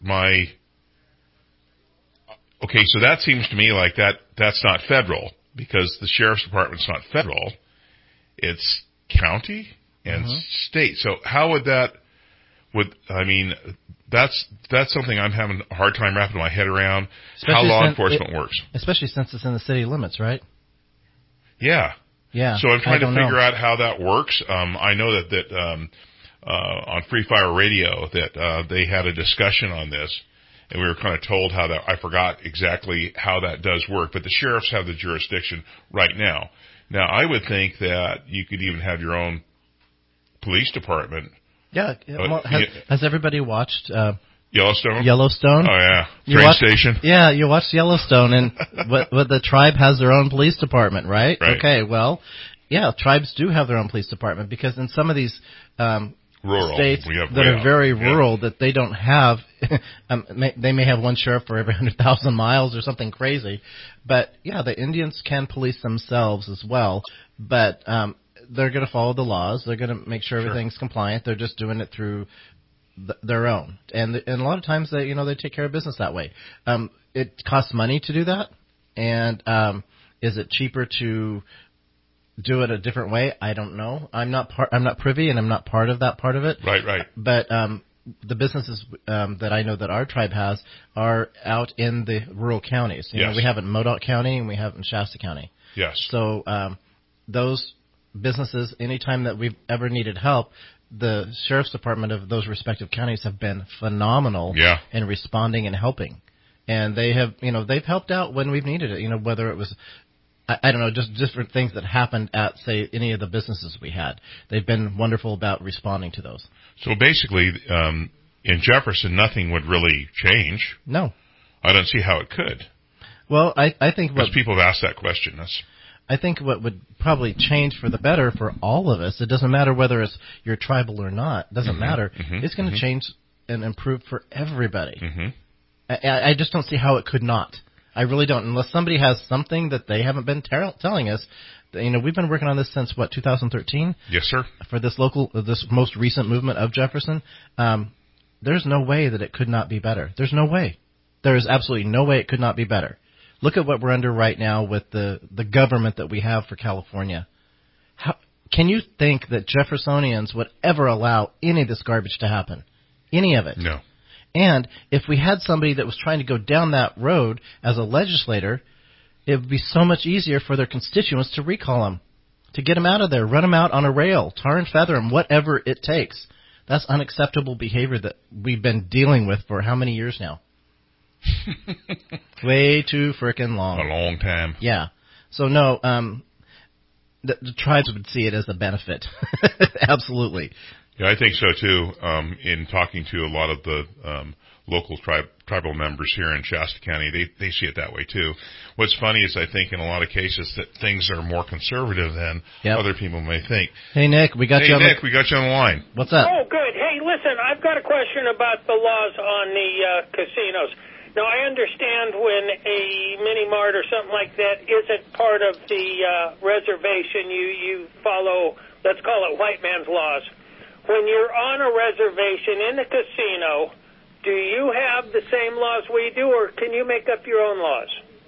so that seems to me like that's not federal, because the sheriff's department's not federal. It's county and state. So how would that, that's something I'm having a hard time wrapping my head around, how law enforcement works. Especially since it's in the city limits, right? Yeah. Yeah. So I'm trying to figure out how that works. I know that on Free Fire Radio that they had a discussion on this, and we were kind of told how that. I forgot exactly how that does work, but the sheriffs have the jurisdiction right now. Now, I would think that you could even have your own police department. Yeah. Well, has everybody watched Yellowstone? Yellowstone? Oh, yeah. Train station? Yeah, you watched Yellowstone, and what the tribe has their own police department, right? Right. Okay, well, yeah, tribes do have their own police department, because in some of these rural states that are very rural, that they don't have, they may have one sheriff for every 100,000 miles or something crazy. But, yeah, the Indians can police themselves as well, but they're going to follow the laws. They're going to make sure everything's compliant. They're just doing it through their own. And a lot of times they take care of business that way. It costs money to do that. And is it cheaper to do it a different way? I don't know. I'm not privy, and I'm not part of that part of it. Right. But the businesses that I know that our tribe has are out in the rural counties. You know, we have it in Modoc County, and we have it in Shasta County. Yes. So those businesses, anytime that we've ever needed help, the sheriff's department of those respective counties have been phenomenal in responding and helping. And they have, they've helped out when we've needed it, whether it was, I don't know, just different things that happened at, say, any of the businesses we had. They've been wonderful about responding to those. So basically, in Jefferson, nothing would really change. No. I don't see how it could. Well, I think because people have asked that question. I think what would probably change for the better for all of us, it doesn't matter whether it's you're tribal or not, it doesn't matter. It's going to change and improve for everybody. I just don't see how it could not. I really don't, unless somebody has something that they haven't been telling us. We've been working on this since, 2013? Yes, sir. For this most recent movement of Jefferson. There's no way that it could not be better. There's no way. There is absolutely no way it could not be better. Look at what we're under right now with the government that we have for California. How can you think that Jeffersonians would ever allow any of this garbage to happen? Any of it? No. And if we had somebody that was trying to go down that road as a legislator, it would be so much easier for their constituents to recall them, to get them out of there, run them out on a rail, tar and feather them, whatever it takes. That's unacceptable behavior that we've been dealing with for how many years now? Way too frickin' long. A long time. Yeah. So no, the tribes would see it as a benefit. Absolutely. Yeah, I think so too. In talking to a lot of the local tribal members here in Shasta County, they see it that way too. What's funny is I think in a lot of cases that things are more conservative than other people may think. Hey Nick, we got you on the line. What's up? Oh, good. Hey, listen, I've got a question about the laws on the casinos. Now, I understand when a mini-mart or something like that isn't part of the reservation, you follow, let's call it white man's laws. When you're on a reservation in the casino, do you have the same laws we do, or can you make up your own laws?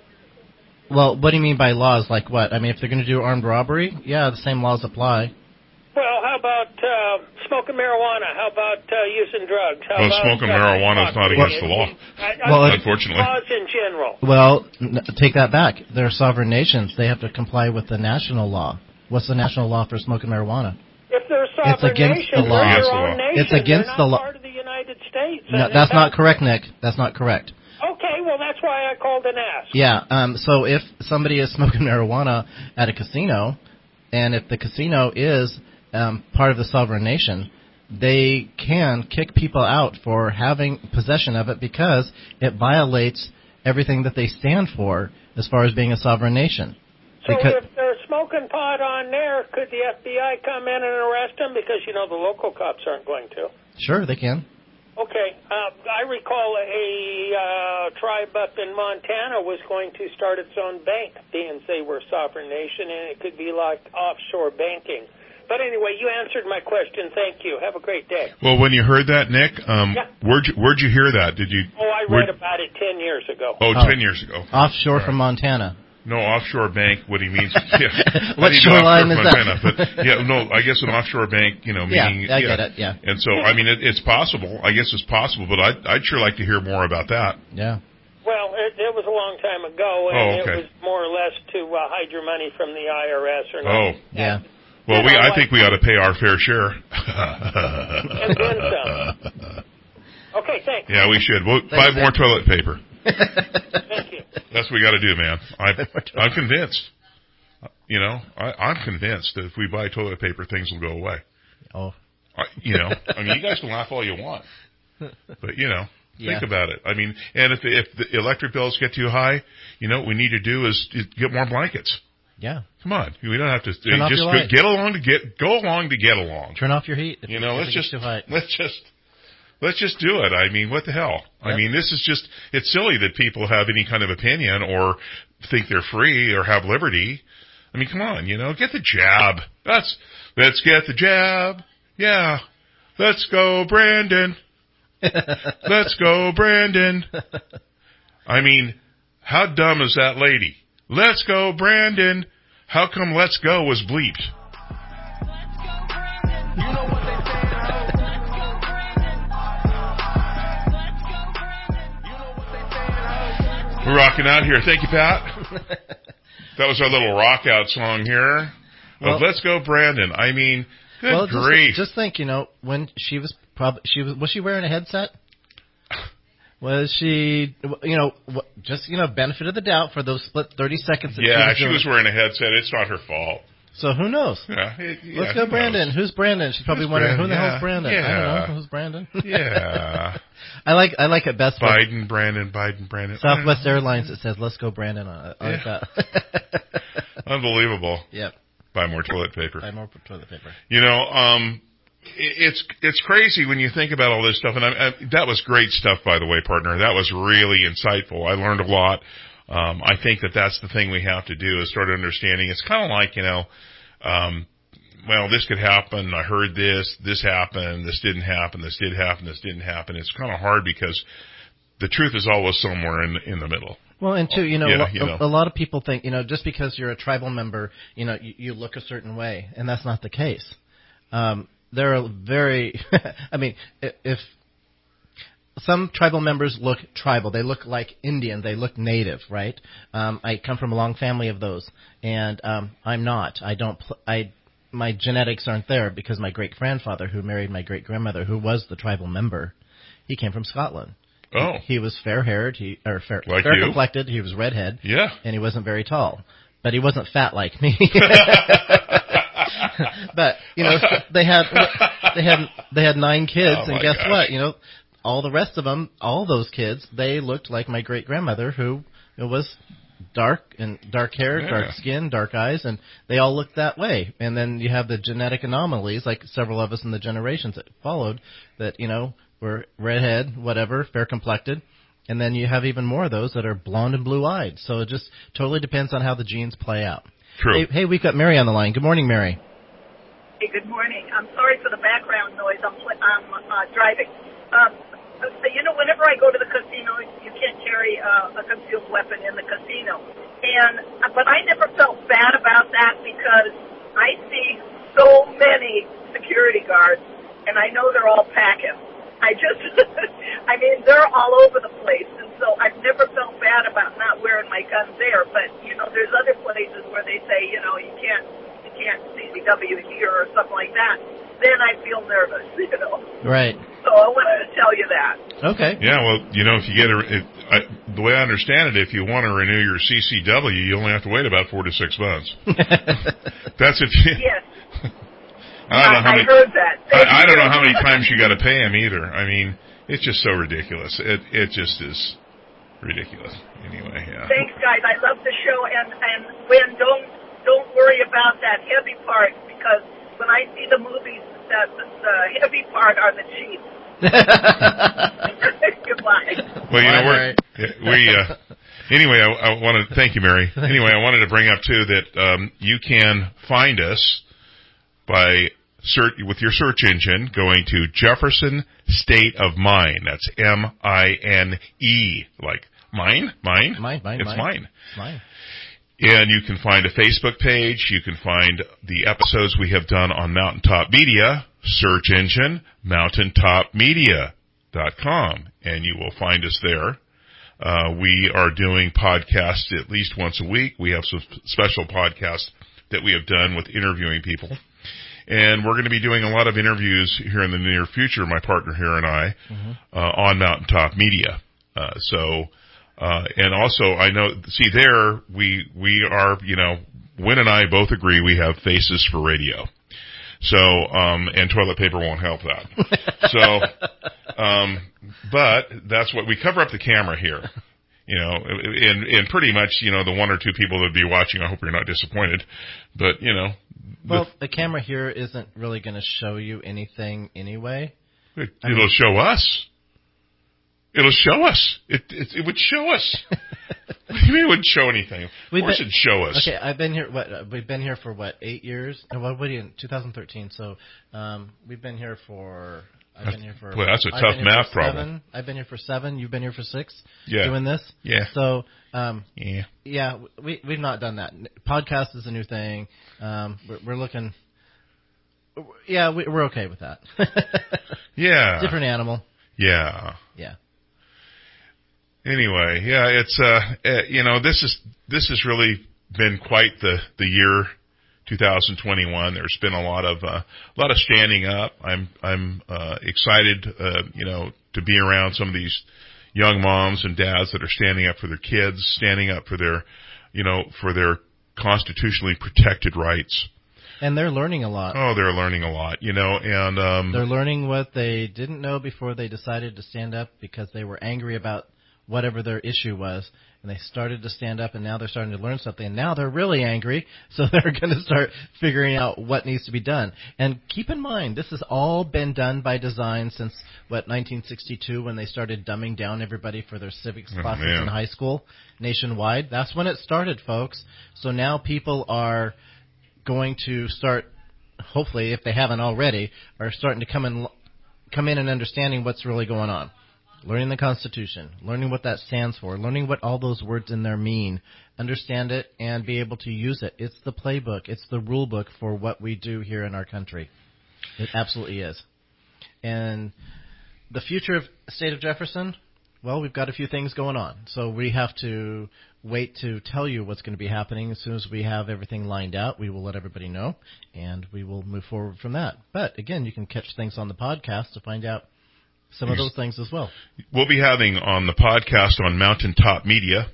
Well, what do you mean by laws? Like what? I mean, if they're going to do armed robbery, yeah, the same laws apply. Well, how about smoking marijuana? How about using drugs? Well, smoking marijuana is not against the law, unfortunately. Laws in general. Well, take that back. They're sovereign nations. They have to comply with the national law. What's the national law for smoking marijuana? If they're sovereign nations, they're their own nation. It's against the law. Part of the United States. No, that's not correct, Nick. That's not correct. Okay, well, that's why I called and asked. Yeah, so if somebody is smoking marijuana at a casino, and if the casino is part of the sovereign nation, they can kick people out for having possession of it because it violates everything that they stand for as far as being a sovereign nation. So if they're smoking pot on there, could the FBI come in and arrest them? Because, the local cops aren't going to. Sure, they can. Okay. I recall a tribe up in Montana was going to start its own bank, being they were a sovereign nation, and it could be like offshore banking. But anyway, you answered my question. Thank you. Have a great day. Well, when you heard that, Nick, where'd you hear that? Did you? Oh, I read about it 10 years ago. 10 years ago. Offshore from Montana. No, offshore bank, what he means. What shoreline is that? But, I guess an offshore bank, meaning. Yeah, I get it, yeah. And so, it's possible. I guess it's possible, but I'd sure like to hear more about that. Yeah. Well, it was a long time ago, and it was more or less to hide your money from the IRS or not. Yeah. Well, I think we ought to pay our fair share. And then some. Okay, thanks. Yeah, we should. We'll buy more toilet paper. Thank you. That's what we got to do, man. I'm convinced. You know, I'm convinced that if we buy toilet paper, things will go away. Oh. You know, I mean, you guys can laugh all you want, but you know, think about it. I mean, and if the electric bills get too high, you know, what we need to do is get more blankets. Yeah. Come on, we don't have to Turn off your light. go along to get along. Turn off your heat. You know, let's just do it. I mean, what the hell? Yep. I mean, this is just, it's silly that people have any kind of opinion or think they're free or have liberty. I mean, come on, you know, get the jab. Let's get the jab. Yeah. Let's go, Brandon. Let's go, Brandon. I mean, how dumb is that lady? Let's go, Brandon. How come let's go was bleeped? We're rocking out here. Thank you, Pat. That was our little rock out song here. Well, Let's Go, Brandon. I mean, good grief. Just think, you know, when she was she wearing a headset? Was she, you know, just, you know, benefit of the doubt for those split 30 seconds. That she was wearing a headset. It's not her fault. So who knows? Let's go, Brandon. Who's Brandon? She's probably wondering who the hell's Brandon. Yeah. I don't know who's Brandon. Yeah. I like it best. Brandon. Southwest Airlines. It says "Let's go, Brandon" on it. I like that. Unbelievable. Yep. Buy more toilet paper. Buy more toilet paper. You know, it's crazy when you think about all this stuff. And that was great stuff, by the way, partner. That was really insightful. I learned a lot. I think that's the thing we have to do is start understanding. It's kind of like, you know, well, this could happen. I heard this happened. This didn't happen. This did happen. This didn't happen. It's kind of hard because the truth is always somewhere in the middle. Well, and two, a lot of people think, you know, just because you're a tribal member, you know, you look a certain way, and that's not the case. There are very, I mean, if some tribal members look tribal, they look like Indian, they look native, right? I come from a long family of those, and I'm not. My genetics aren't there because my great-grandfather, who married my great-grandmother, who was the tribal member, he came from Scotland. Oh. He was fair-haired, fair-complected, he was redhead, and he wasn't very tall. But he wasn't fat like me. But, you know, they had 9 kids, and guess what? You know, all the rest of them, all those kids, they looked like my great-grandmother, who was dark-haired, dark-skinned, dark eyes, and they all looked that way. And then you have the genetic anomalies, like several of us in the generations that followed, that, you know, were redhead, whatever, fair-complected. And then you have even more of those that are blonde and blue-eyed. So it just totally depends on how the genes play out. True. Hey, we've got Mary on the line. Good morning, Mary. Hey, good morning. I'm sorry for the background noise. I'm driving. So, you know, whenever I go to the casino, you can't carry a concealed weapon in the casino. But I never felt bad about that because I see so many security guards, and I know they're all packing. I mean, they're all over the place, and so I've never felt bad about not wearing my gun there. But, you know, there's other places where they say, you know, you can't CCW here or something like that. Then I feel nervous, you know. Right. So I wanted to tell you that. Okay. Yeah, well, you know, if you get the way I understand it, if you want to renew your CCW, you only have to wait about 4 to 6 months. That's if you... Yes. I heard that. I don't know how many times you got to pay him either. I mean, it's just so ridiculous. It just is ridiculous. Anyway, yeah. Thanks, guys. I love the show, and when don't worry about that heavy part because when I see the movies, the heavy part are the cheap. Goodbye. Well, you know anyway, I want to thank you, Mary. Anyway, I wanted to bring up too that you can find us by with your search engine going to Jefferson State of Mind. That's MINE, like mine. It's mine. And you can find a Facebook page. You can find the episodes we have done on Mountaintop Media. Search engine, mountaintopmedia.com, and you will find us there. We are doing podcasts at least once a week. We have some special podcasts that we have done with interviewing people. And we're going to be doing a lot of interviews here in the near future, my partner here and I, on Mountaintop Media. And also I know, see there, we are, Wynn and I both agree we have faces for radio. So, and toilet paper won't help that. But that's what we cover up the camera here. And pretty much, the one or two people that would be watching, I hope you're not disappointed. But, Well, the camera here isn't really going to show you anything anyway. It'll show us. It'll show us. It would show us. What do you mean it wouldn't show anything? Of course it'd show us. Okay, I've been here, we've been here for 8 years? No, what are you in 2013? So, we've been here for... Boy, that's a tough math problem. I've been here for 7. You've been here for 6. Yeah. Doing this. Yeah. So, yeah, we've not done that. Podcast is a new thing. We're looking. Yeah, we're okay with that. Yeah. Different animal. Yeah. Yeah. Anyway, yeah, it's this has really been quite the year. 2021. There's been a lot of standing up. I'm excited, to be around some of these young moms and dads that are standing up for their kids, standing up for their, for their constitutionally protected rights. And they're learning a lot. Oh, they're learning a lot, and they're learning what they didn't know before they decided to stand up because they were angry about whatever their issue was. And they started to stand up, and now they're starting to learn something. And now they're really angry, so they're going to start figuring out what needs to be done. And keep in mind, this has all been done by design since, 1962, when they started dumbing down everybody for their civics classes in high school nationwide. That's when it started, folks. So now people are going to start, hopefully, if they haven't already, are starting to come in and understanding what's really going on. Learning the Constitution, learning what that stands for, learning what all those words in there mean, understand it, and be able to use it. It's the playbook. It's the rule book for what we do here in our country. It absolutely is. And the future of the state of Jefferson, well, we've got a few things going on. So we have to wait to tell you what's going to be happening. As soon as we have everything lined out, we will let everybody know, and we will move forward from that. But, again, you can catch things on the podcast to find out some of those things as well. We'll be having on the podcast on Mountaintop Media,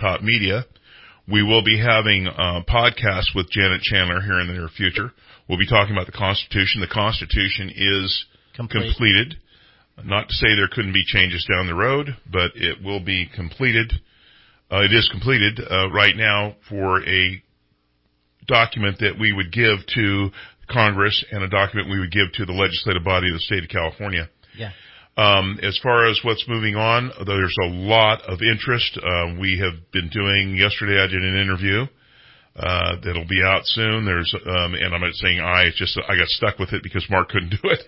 we will be having a podcast with Janet Chandler here in the near future. We'll be talking about the Constitution. The Constitution is completed. Not to say there couldn't be changes down the road, but it will be completed. It is completed right now for a document that we would give to Congress and a document we would give to the legislative body of the state of California. Yeah. As far as what's moving on, there's a lot of interest. We have been doing, yesterday I did an interview, that'll be out soon. There's, and I'm not saying it's just, I got stuck with it because Mark couldn't do it.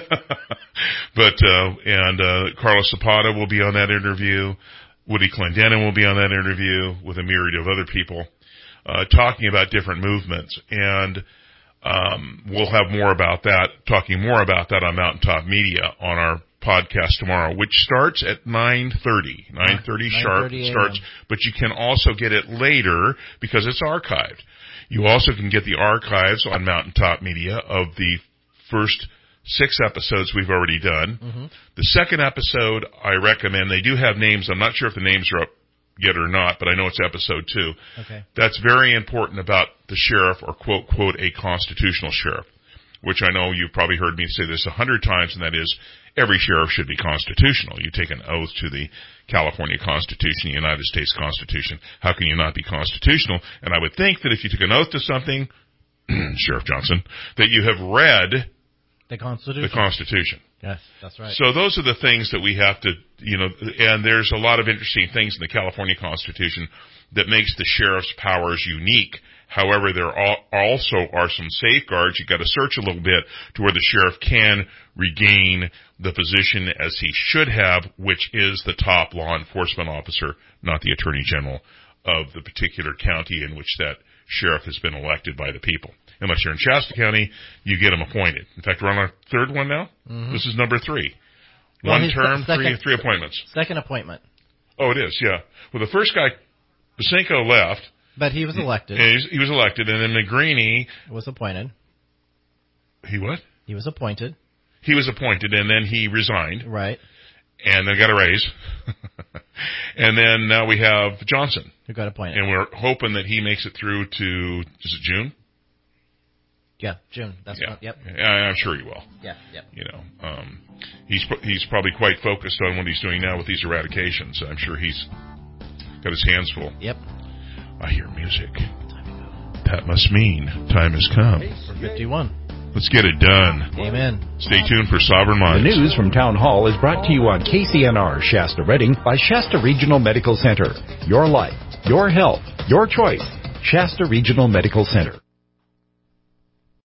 But, Carlos Zapata will be on that interview. Woody Clendenin will be on that interview with a myriad of other people, talking about different movements. And, we'll have more about that, talking more about that on Mountaintop Media on our podcast tomorrow, which starts at 9:30. 9:30 sharp starts, but you can also get it later because it's archived. You also can get the archives on Mountaintop Media of the first 6 episodes we've already done. Mm-hmm. The second episode, I recommend, they do have names. I'm not sure if the names are up yet or not, but I know it's episode 2. Okay. That's very important about the sheriff, or quote, a constitutional sheriff, which I know you've probably heard me say this 100 times, and that is every sheriff should be constitutional. You take an oath to the California Constitution, the United States Constitution. How can you not be constitutional? And I would think that if you took an oath to something, Sheriff Johnson, that you have read the Constitution. The Constitution. Yes, that's right. So those are the things that we have to, and there's a lot of interesting things in the California Constitution that makes the sheriff's powers unique. However, there also are some safeguards. You've got to search a little bit to where the sheriff can regain the position as he should have, which is the top law enforcement officer, not the attorney general of the particular county in which that sheriff has been elected by the people. Unless you're in Shasta County, you get him appointed. In fact, we're on our 3rd one now. Mm-hmm. This is number 3. One term, three appointments. Second appointment. Oh, it is, yeah. Well, the first guy, Basenko, left. But he was elected. He was elected, and then McGreeny was appointed. He what? He was appointed. He was appointed, and then he resigned. Right. And then got a raise. And then now we have Johnson. Who got appointed. And we're hoping that he makes it through to, is it June? Yeah, June. That's yeah. What, yep. I'm sure he will. Yeah, yep. You know, he's probably quite focused on what he's doing now with these eradications. I'm sure he's got his hands full. Yep. I hear music. That must mean time has come. For 51. Let's get it done. Amen. Stay tuned for Sovereign Minds. The news from Town Hall is brought to you on KCNR Shasta Redding by Shasta Regional Medical Center. Your life, your health, your choice. Shasta Regional Medical Center.